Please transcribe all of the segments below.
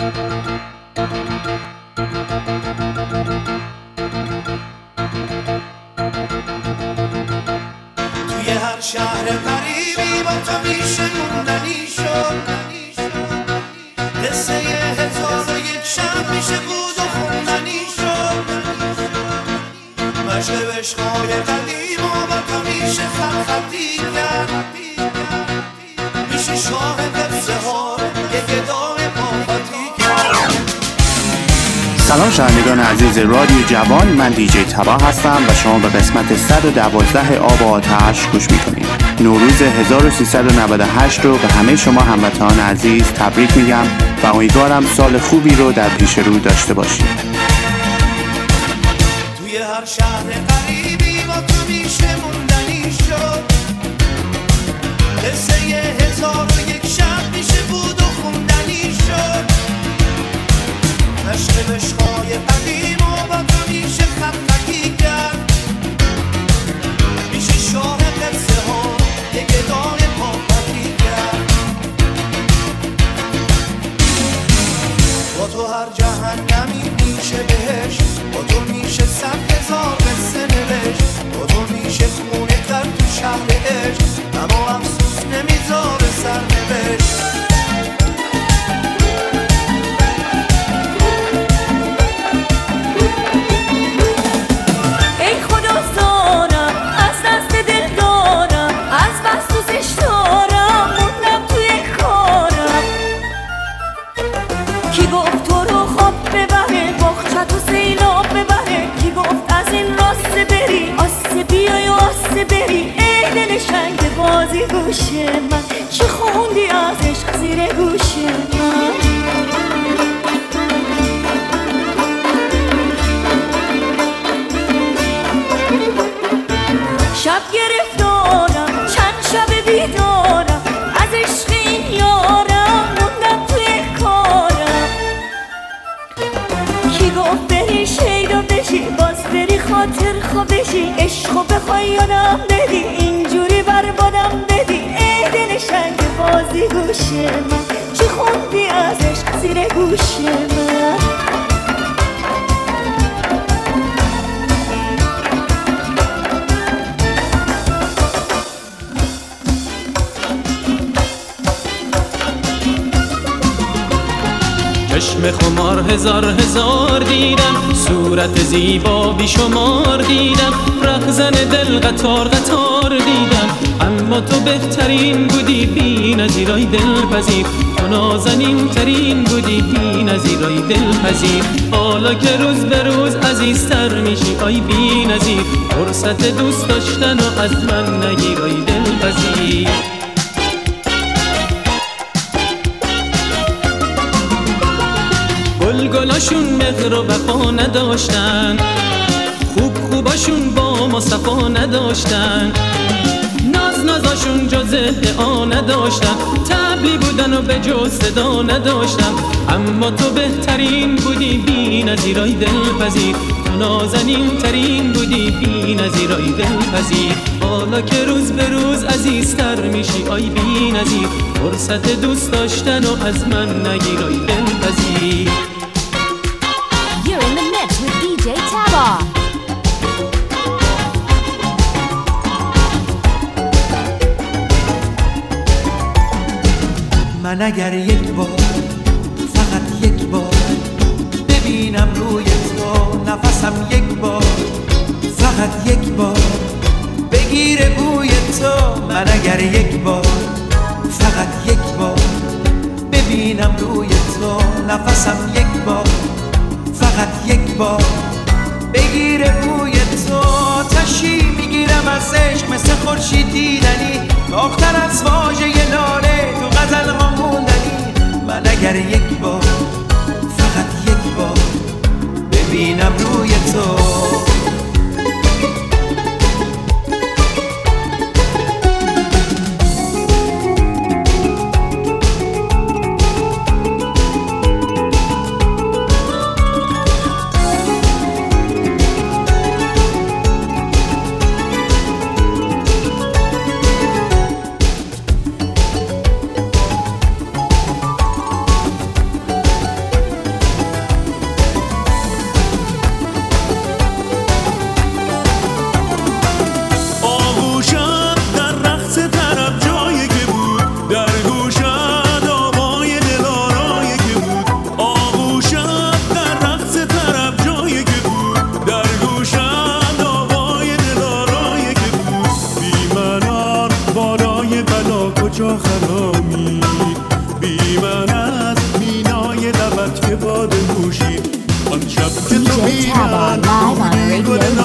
توی هر شهر غریبی با تو میشه موندنی شد، قصه 1001 شب میشه بود و خوندنی شد، مشق عشقای قدیم و با تو میشه خطی کرد، میشه شاه قصه ها یه گدای پاپاتی کرد. سلام شنوندگان عزیز رادیو جوان، من دیجی تبا هستم و شما به قسمت 112 آب و آتش گوش میکنید. نوروز 1398 رو به همه شما هموطنان عزیز تبریک میگم و امیدوارم سال خوبی رو در پیش رو داشته باشید. توی هر شهر غریبی با تو میشه موندنی شد، قصه 1001 شب میشه بود و خوندنی شد، مشق عشقای قدیم و با تو میشه خطی کرد، میشه شاه قصه ها یه گدای پاپاتی کرد. با تو هر جهنمی میشه بهشت، با تو میشه 100,000 قصه نوشت، با تو میشه خونه کرد تو شهر عشق، اما افسوس نمیذاره سرنوشت. بازی گوش من چی خوندی از عشق زیر گوش من، شب گرفتارم چند شب بیدارم، از عشق این یارم موندم توی کارم. کی گفت بری شیدا بشی باز بری خاطر خواه بشی، عشقو بخوای یادم بدی اینجوری بربادم بدی، ای دل شنگ بازی گوش من چی خوندی از عشق زیر گوش من. چشم خمار هزار دیدم، صورت زیبا بیشمار دیدم، رهزن دل قطار دیدم، اما تو بهترین بودی بی نظیرای دلپذیر، تو نازنین ترین بودی بی نظیرای دلپذیر. حالا که روز به روز عزیزتر میشی آی بی نظیر، فرصت دوست داشتن و از من نگیرای دلپذیر. گلاشون مهر و وفا نداشتن، خوباشون با ما صفا نداشتن، نازاشون جز ادعا نداشتن، طبلی بودن و به جز صدا نداشتن، اما تو بهترین بودی بی نظیرای دلپذیر، تو نازنین ترین بودی بی نظیرای دلپذیر. حالا که روز به روز عزیزتر میشی آی بی نظیر، فرصت دوست داشتن و از من نگیرای دلپذیر. You're in the mix with DJ Taba. من اگر یک بار فقط یک بار ببینم روی تو نفسم، یک بار فقط یک بار بگیره بوی تو، من اگر یک بار فقط یک بار ببینم روی تو نفسم، یک بار فقط یک بار بگیره بوی تو، تشی میگیرم از عشق مثل خورشید دیدنی، آختر از واژه لاله تو غزل ها موندنی. من اگر یک بار فقط یک بار ببینم روی تو،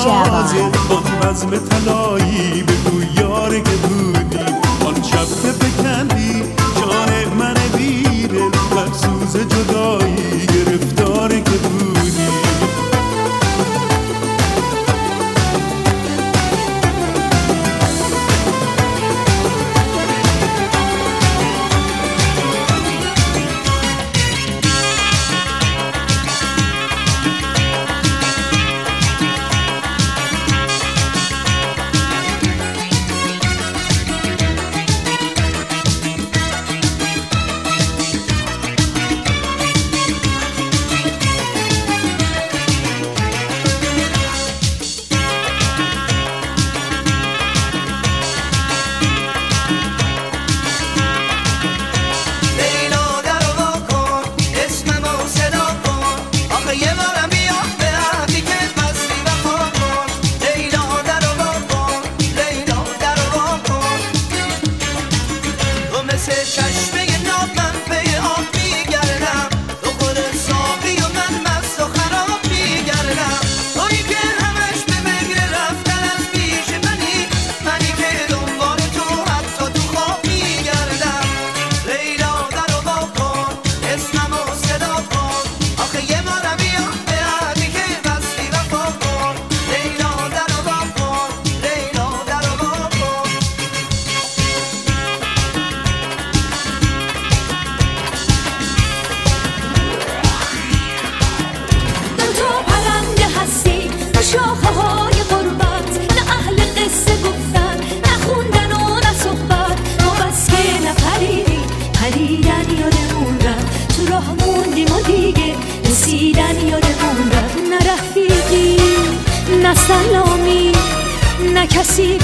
Java. آن بزم طلایی بگو یار که بودی آن شب که بکندی جان من بیدل مفسوس جدایی گرفتار که بودی سلامی نه کسی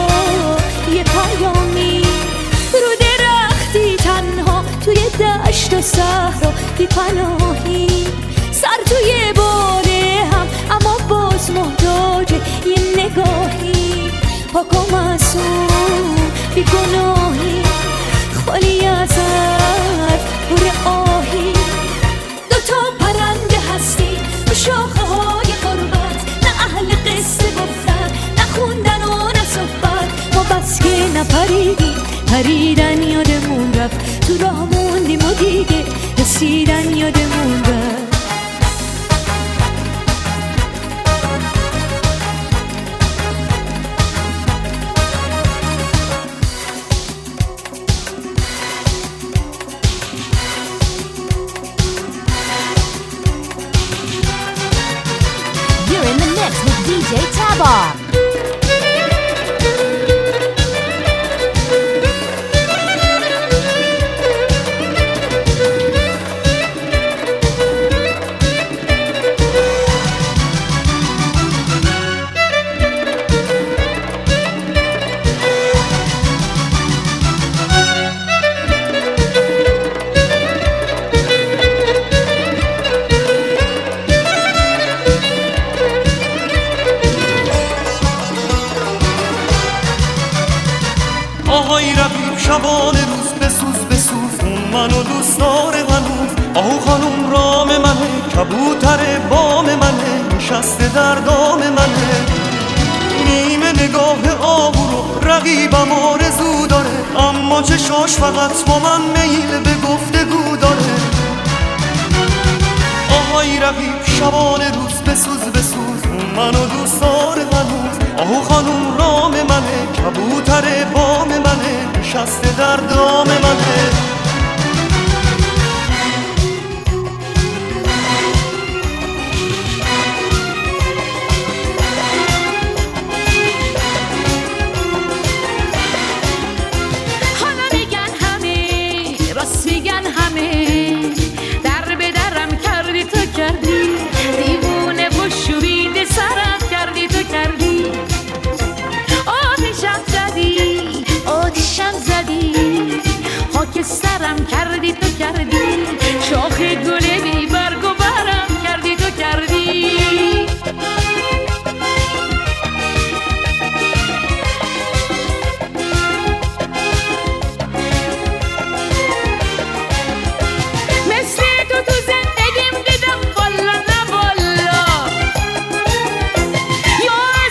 گفت یه پیامی رو درختی تنها توی دشت و صحرا بی پناهی سر توی باله هم اما باز محتاج یه نگاهی پاک و معصوم بی گناهی خالی از حرف پر آهی دوتا پرنده هستی تو شاخه های غربت نه اهل قصه گفتن نه خوندن و نه صحبت ما بس که نپریدیم پریدن یادمون رفت تو راه موندیم و دیگه رسیدن یادمون رفت DJ Taba. شبانه روز بسوز بسوز اون منو دوست داره هنوز آهو خانوم رام منه کبوتر بام منه نشسته در دام منه نیمه نگاه آهو رو رقیبم آرزو داره اما چشاش فقط با من میل به گفتگو داره آهای رقیب شبانه روز بسوز بسوز اون منو دوست داره هنوز آهو خانوم رام منه کبوتر بام منه نشسته در دام منه حالا میگن همه راست میگن همه در به درم کردی تو کردی دیوونه و شوریده سرم کردی تو کردی آتشم زدی خاک سرم کردی تو کردی شاخ گل بی برگ و برم کردی تو کردی مثل تو زندگیم دیدم والا نه والا یا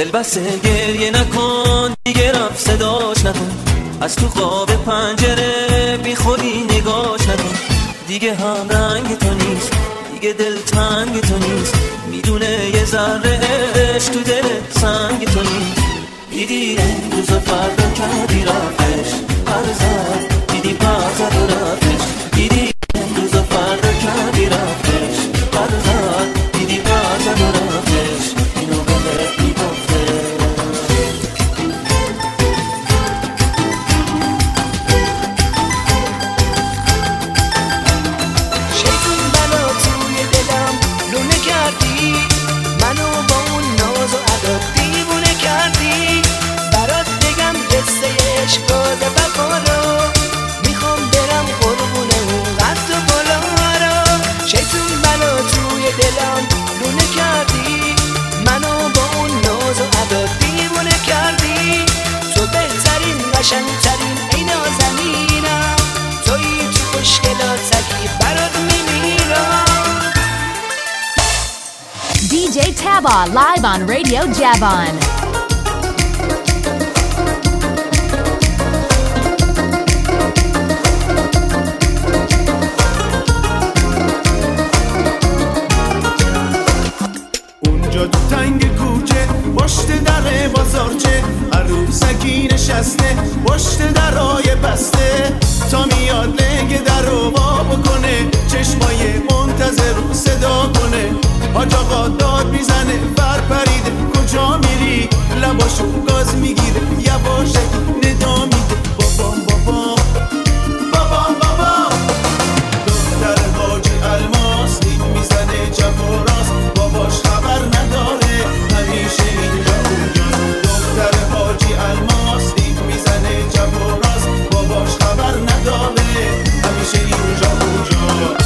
دل بسته گریه نکن دیگه رفت صداش نکن از تو قاب پنجره بی خودی نگاش نکن دیگه هم رنگ تو نیست دیگه دل تنگ تو نیست میدونه یه ذره عشق تو دل سنگ تو نیست دیدی امروز و فردا کردی رفتش پرزد دیدی پرزد و رفتش دیدی امروز و فردا کردی رفتش پرزد دیدی پرزد و رفتش اینو بهت میگفته شیطون بلا توی دلم لونه کردی منو با اون ناز و عدد دیوونه کردی برات بگم قصه عشق باز وفا رو میخوام برم قربونه اون قد و بالا رو شیطون بلا توی دلم لونه کردی منو با اون ناز و عدد دیوونه کردی تو بهترین قشنگترین ای نازنینم تویی تو خوشگلاتگی برات میمیرم DJ Taba live on Radio Javon. اونجا تو تنگ کوچه پشت در بازارچه عروسکی نشسته پشت درای بسته تا میاد لنگ در رو وا بکنه چشمای منتظر رو صدا کنه حاج آقا داد میزنه بر پریده کجا میری لباشو گاز میگیره یواشه ندا میده بابام بابام بابام بابام دختر حاجی الماس دید میزنه چپ و راست باباش خبر نداره همیشه اینجا اونجاست دختر حاجی الماس دید میزنه چپ و راست باباش خبر نداره همیشه اینجا اونجاست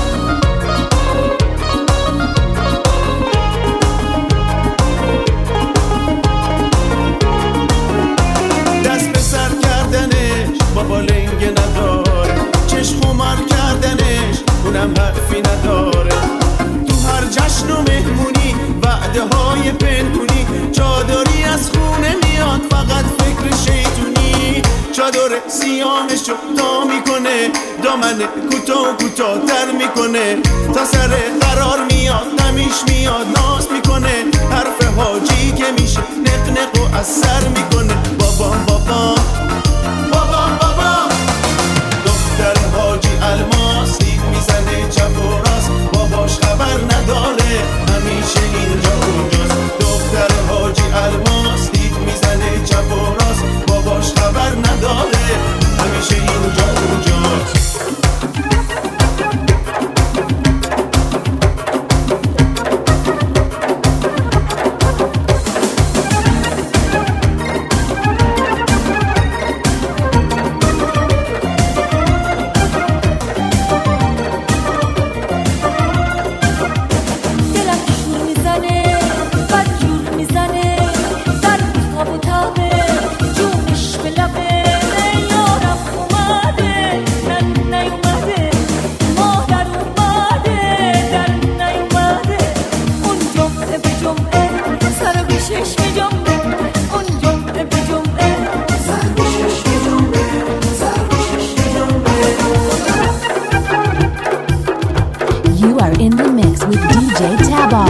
دست به سر کردنش بابا لنگ نداره چشم خمر کردنش اونم حرفی نداره تو هر جشن و مهمونی وعده های پنهونی چادری از خونه میاد فقط فکر شیطونی چادر سیامشو تا میکنه دامن کوتاه تر میکنه تا سر قرار میاد نمیش میاد ناز میکنه حرف حاجی که میشه نق و از سر میکنه بابام بابام بابام بابام دختر حاجی الماس دید میزنه چپ و راست باباش خبر نداره همیشه اینجا اونجاست دختر حاجی الماس دید میزنه چپ و راست باباش خبر نداره همیشه اینجا اونجاست You are in the mix with DJ Taba.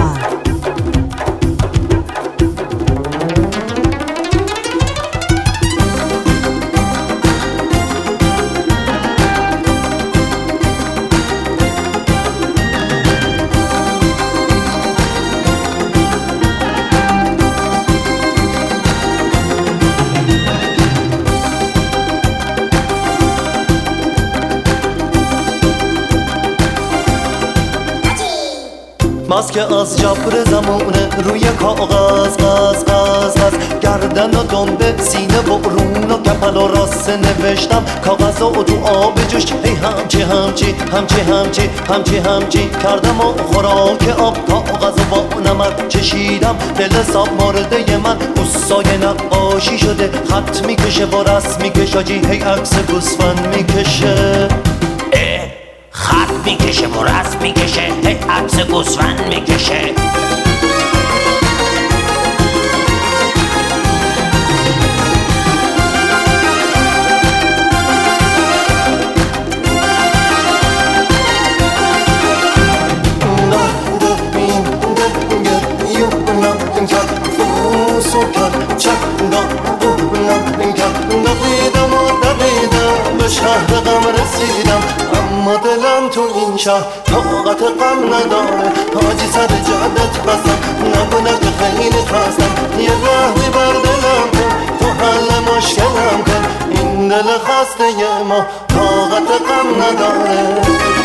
ماسک از جبر زمونه روی کاغذ غز گردن و دنبه سینه برون و کپل و راست نوشتم کاغذ و تو آب جوش هی همچی کردم و خوراک آب کاغذ و با نمک چشیدم دل صاحب مرده من قصای نقاشی شده خط میکشه و رسم میکشه جی هی عکس گوسفند میکشه خط میکشه و رسم میکشه هی عکس گوسفند میکشه شهر طاقت غم نداره حاجی سر جدت بسم نگو خیلی خواستم یه رحمی بر دلم کن تو حل مشکلم کن این دل خسته ما طاقت غم نداره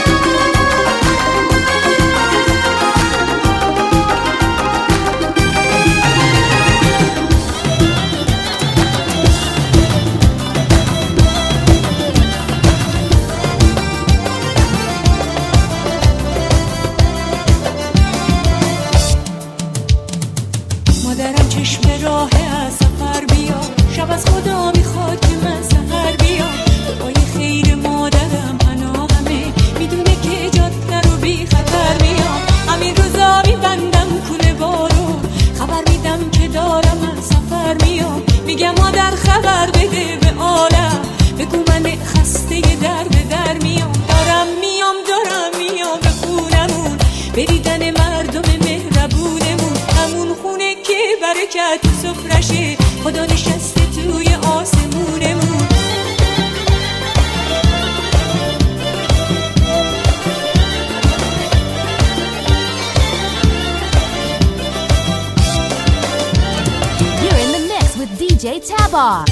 مادرم چشم راه از سفر بیا شب از خدا میخواد که من سحر بیا دعای خیر مادرم همه میدونه که جاده رو بی خطر میام همین روزا میبندم کوله بارو خبر میدم که دارم از سفر میام میگم مادر خبر بده به عالم بگو من خسته در میام دارم میام به خونمون به دیدن مردم مهربونمون همون خونه که برکت تو سفرشه خدا نشسته توی آسمونمون You're in the mix with DJ Tabar.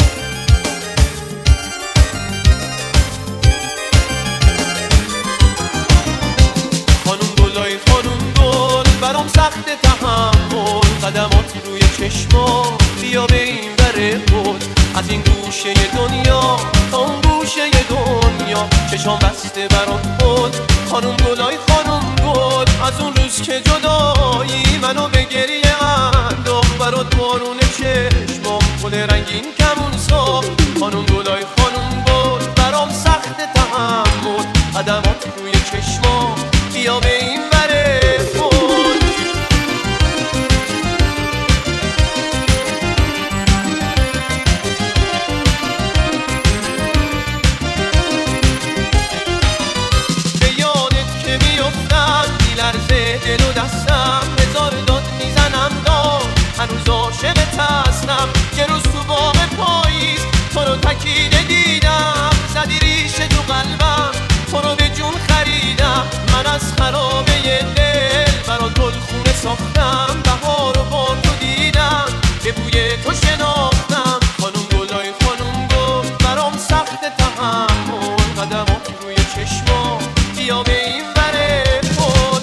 خانوم گل برام سخت تحمل قدمات روی چشما بیا به این بره خود از این گوشه دنیا تا اون گوشه دنیا چشام بسته برات خود خانوم گل از اون روز که جدایی منو به گریه انداخت برات بارون چشمام گل رنگین کمون ساخت خانوم گل برام سخت تحمل قدمات روی چشما بیا به این بره خود به یادت که میفتم میلرزه دل و دستم هزار داد میزنم داد هنوز عاشقت هستم یه روز تو باغ پاییز تو رو تکیده دیدم زدی ریشه تو قلبم تو رو به جون خریدم من از خرابه دل برات گلخونه ساختم بهار و بار تو دیدم به بوی تو شناختم خانوم گل برام سخت تحمل قدمات روی چشما بیا به این بره خود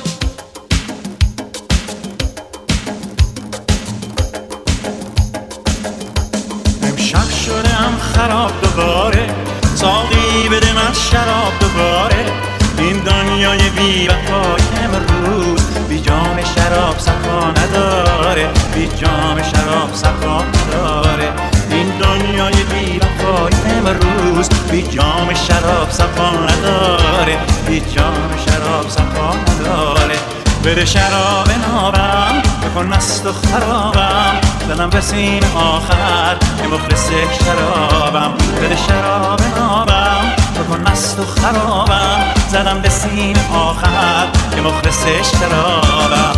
امشب شدم خراب دوباره ساقی بده من شراب دوباره این دنیای بی وفا امروز بی جام شراب صفا نداره بی جام شراب صفا نداره این دنیای بی وفا امروز بی جام شراب صفا نداره بی جام شراب صفا نداره بده شراب نابم بکن مست و خرابم دلم به سیم آخر که مخلص شرابم بده شراب نابم بکن مست و خرابم زدم به سیم آخر که مخلص شرابم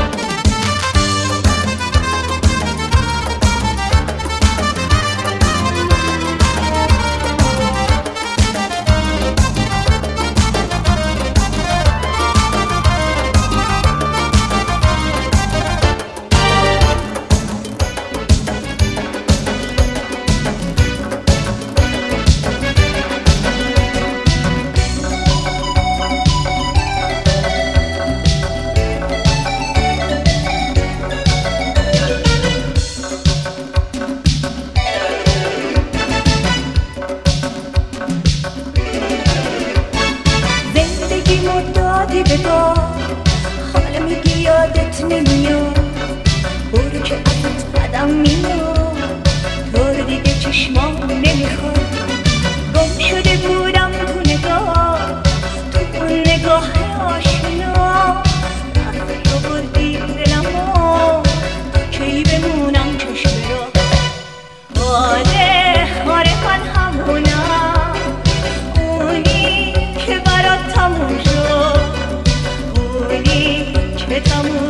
حالا میگی یادت نمیاد برو که ازت بدم میاد تو رو دیگه چشمام نمیخواد گم شده بودم تو نگاه تو اون نگاه آشنا رفتی و بردی دلمو کی بمونم چشم را آره من همونم اونی که برات تموم شد که تموم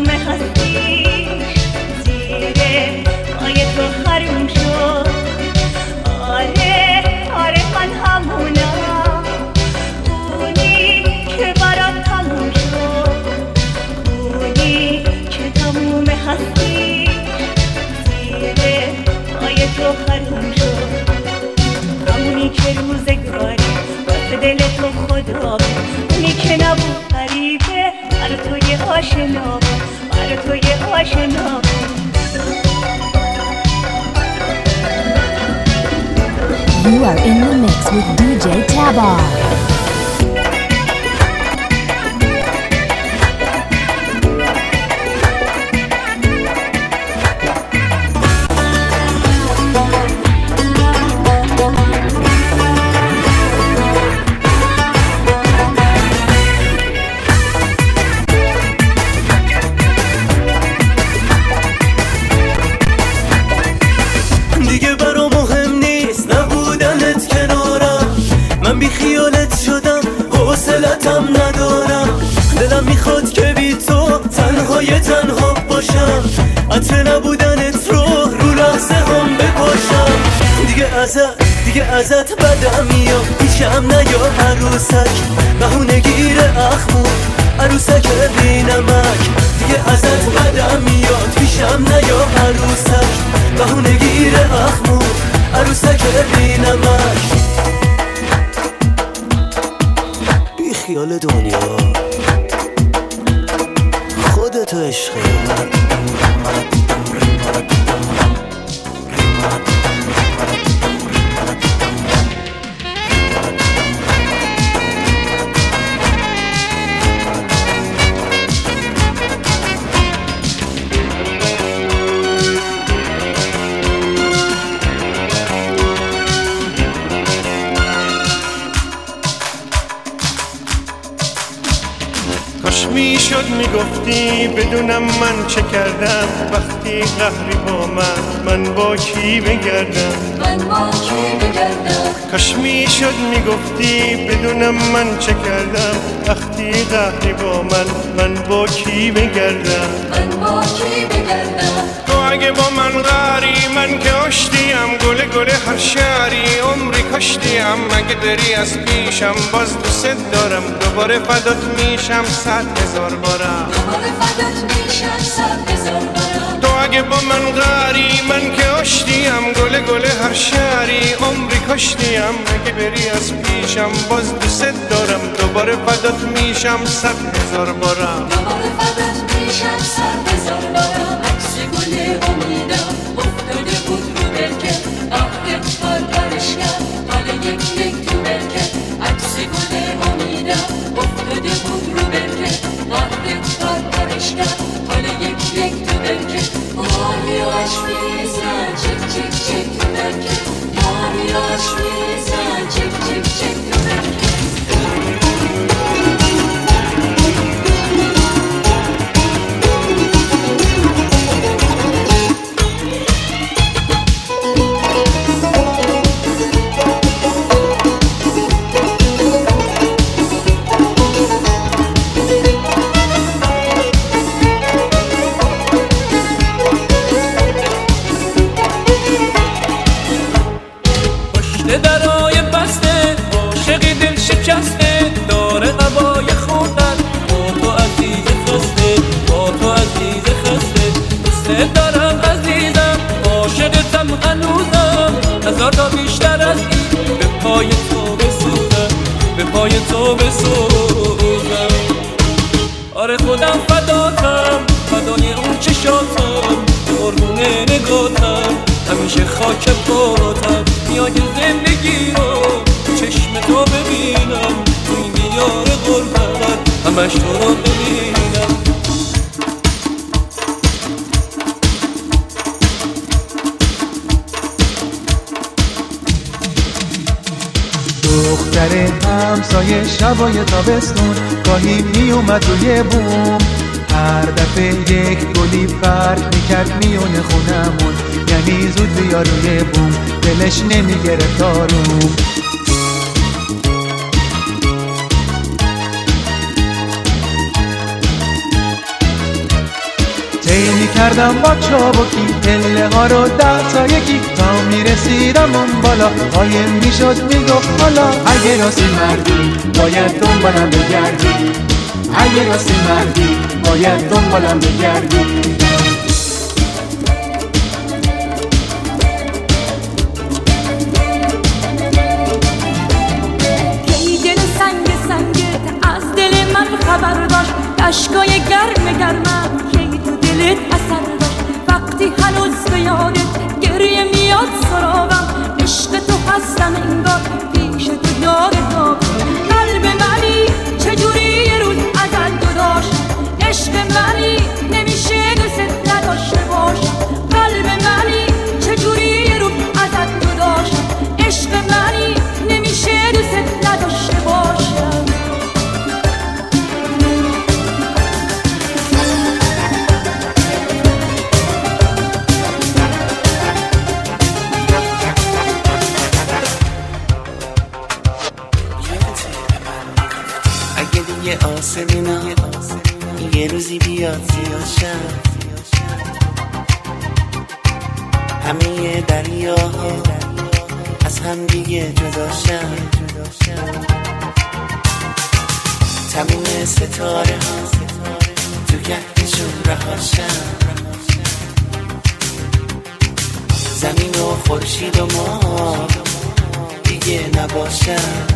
هستیش زیر پای تو حروم شد جبار. دیگه ازت بدم میاد پیشم نیا عروسک بهونه گیر اخمو عروسک بینمک دیگه ازت بدم میاد پیشم نیا عروسک بهونه گیر اخمو عروسک بینمک بی خیال دنیا خودتو عشقه میشد میگفتی بدونم من چه کردم وقتی قهری با من با کی بگردم کاش میشد میگفتی بدونم من چه کردم وقتی قهری با من با کی بگردم تو اگه با من قهری من که آشتیم گل هر شهری عمری کاشتیم اگه بری از پیشم باز دوست دارم دوباره فدات میشم 100,000 بارم تو اگه با من قهری من که آشتیم گل هر شهری عمری کاشتیم اگه بری از پیشم باز دوست دارم دوباره فدات میشم 100,000 بارم عکس گل امیدم افتاده بود رو برکه آخه پرپرش کرد حالا یک تو برکه عکس گل امیدم افتاده بود رو برکه آخه پرپرش کرد حالا یک تو برکه ماریاش میزن چک تو برکه ماریاش میزن چک تو برکه دارم عزیزم عاشقتم هنوزم هزار تا بیشتر از این به پای تو بسوزم به پای تو بسوزم آره خودم فداتم فدای اون چشاتم قربون نگاتم همیشه خاک پاتم میای زندگی رو چشم تو ببینم تو این دیار غربت همش تو رو ببینم دختر همسایه شبای تابستون گاهی می اومد روی بوم هر دفعه یک گلی پرت میکرد میونه خونمون یعنی زود بیا روی بوم دلش نمیگرفت آروم طی میکردم با چابکی پله ها رو 10 تا یکی تا میرسیدم اون بالا قایم میشد میگفت حالا اگه راستی مردی باید دنبالم بگردی اگه راستی مردی باید دنبالم بگردی کی دل سنگ از دل من خبر داشت اشکای گرمم کی تو دلت اثر داشت وقتی هنوز به یادت گریه میاد سراغم عشق تو هستم انگار پیش تو یاد تو قلب منی چجوری یه روز ازت جدا شد عشق منی نمیشه دوست نداشته باش قلب منی چجوری یه روز ازت جدا شد عشق منی نمیشه دوست نداشته باشم اگه دیگه آسمونا یه روزی بیاد زیاشم همه دریاها از هم دیگه جداشم تموم ستاره ها تو گهدشون رهاشم زمین و خورشید و ما دیگه نباشم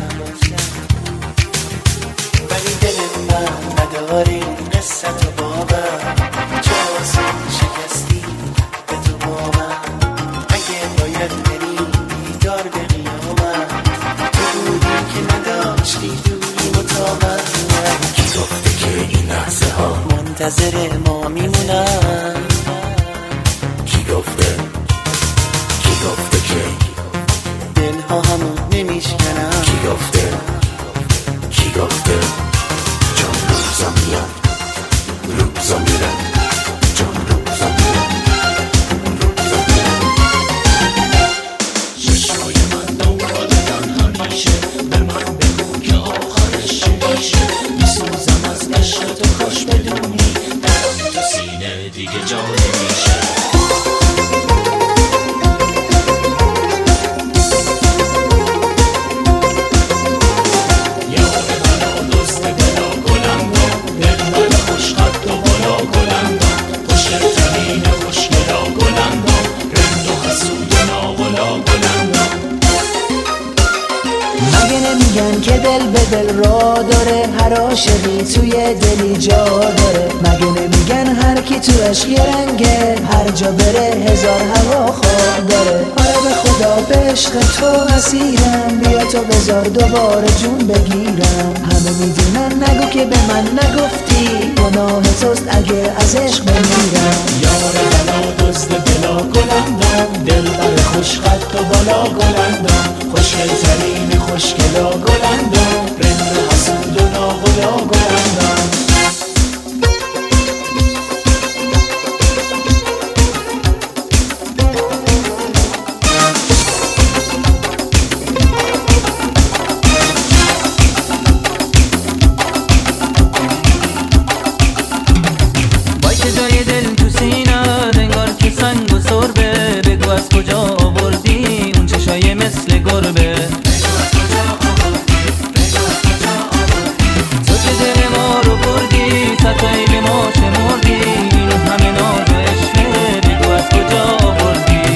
ولی دل من نداره قصه تو باور چه آسان شکستی به تو با من اگه باید بری دار به قیامت تو بودی که نداشتی دوری مطابق کی گفته که این لحظه ها منتظر ما میمونن کی گفته که دل ها همون نمیشکنن کی گفته جان روزا میاد روزا میرن جان روزا میاد روزا میرن چشمای من دنبالتن همیشه به من بگو که آخرش چی میشه میسوزم از عشق تو کاش بدونی درم تو سینه دیگه جا نمیشه که دل به دل را داره هر عاشقی توی دلی جا داره مگه نمیگن هر کی تو عشق یه رنگه هر جا بره هزار هوا خواه داره آره به خدا به عشق تو اسیرم بیا تو بذار دوباره جون بگیرم همه میدونن نگو که به من نگفتی گناه توست اگه از عشق بمیرم یار بلا دوست بلا گلندم دل بر خوش خط و بالا گلندم خوشگل ترین خوشگلا گلندم رند و حسود و ناغلا گلندم وای که جای دل تو سینه انگار که سنگ و سربه بگو از کجا آوردی اون چشای مثل گربه تو که دل ما رو بردی ستایی به ما شمردی این همه ناز و عشقه بگو از کجا آوردی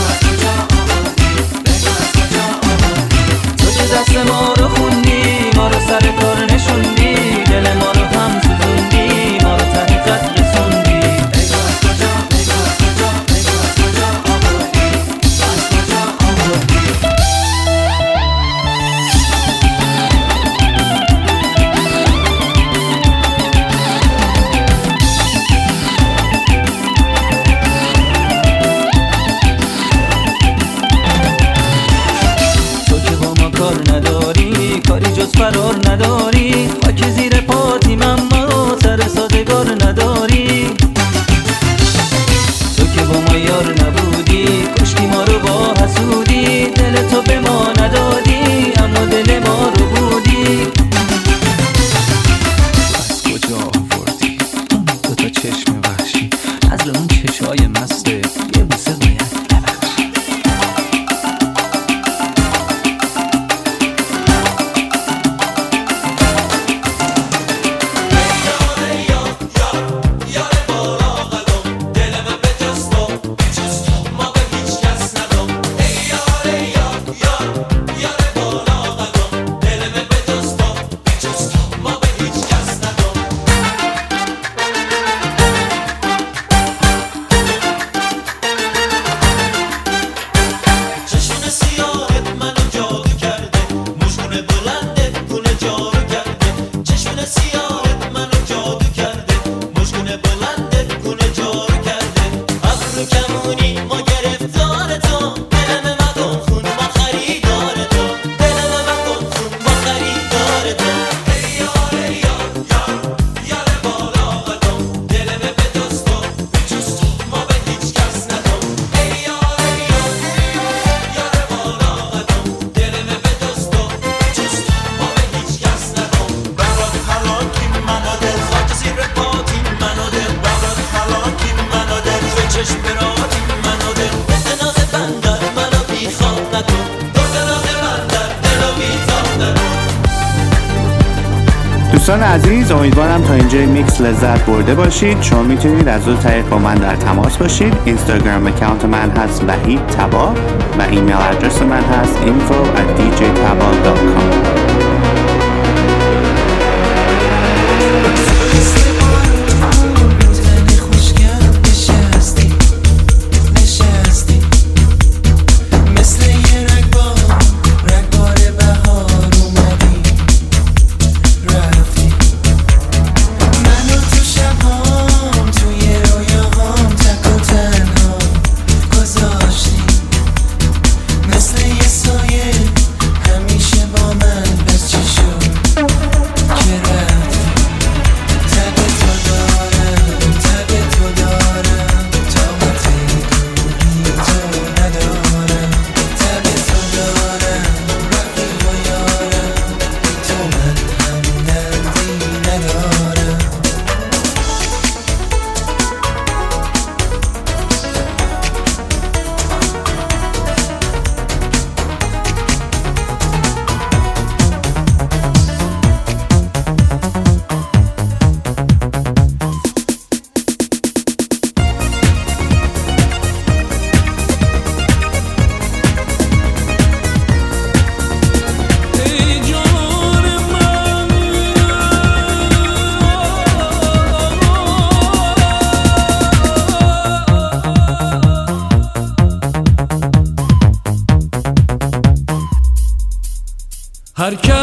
تو که دست ما رو خوندی ما رو سر کار نشوندی دل ما رو هم سوزوندی ما رو ته خط رسوندی دوستان عزیز، امیدوارم تا اینجای میکس لذت برده باشید. شما میتونید از دو طریق با من در تماس باشید. اینستاگرام اکانت من هست وحید طبا و ایمیل آدرس من هست info@djtaba.com. هر